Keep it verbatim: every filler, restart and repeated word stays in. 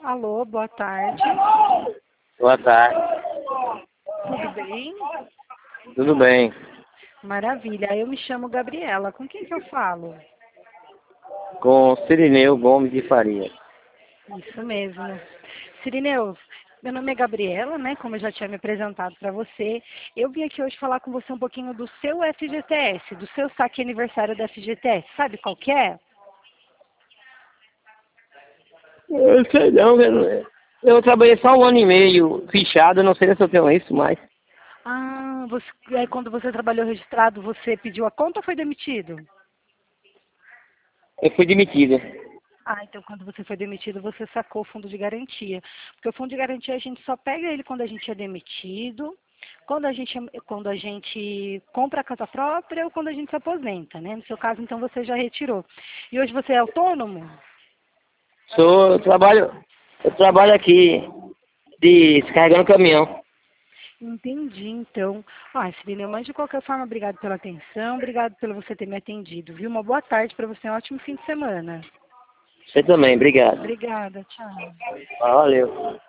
Alô, boa tarde. Boa tarde. Tudo bem? Tudo bem? Maravilha. Eu me chamo Gabriela. Com quem que eu falo? Com Cirineu Gomes de Faria. Isso mesmo. Cirineu, meu nome é Gabriela, né? Como eu já tinha me apresentado para você. Eu vim aqui hoje falar com você um pouquinho do seu F G T S, do seu saque aniversário da F G T S. Sabe qual que é? Eu sei não, eu, não- eu trabalhei só um ano e meio fichado, não sei se eu tenho isso, mas Ah, você, é, quando você trabalhou registrado, você pediu a conta ou foi demitido? eu fui demitido. Ah, então quando você foi demitido, você sacou o fundo de garantia. Porque o fundo de garantia a gente só pega ele quando a gente é demitido, quando a gente, quando a gente compra a casa própria ou quando a gente se aposenta, né? No seu caso, então, você já retirou. E hoje você é autônomo? Sou, eu trabalho, eu trabalho aqui de descarregando caminhão. Entendi, então. Ah, Cirineu, mas de qualquer forma, obrigado pela atenção, obrigado pelo você ter me atendido, viu? Uma boa tarde para você, um ótimo fim de semana. Você também, obrigado. Obrigada, tchau. Valeu.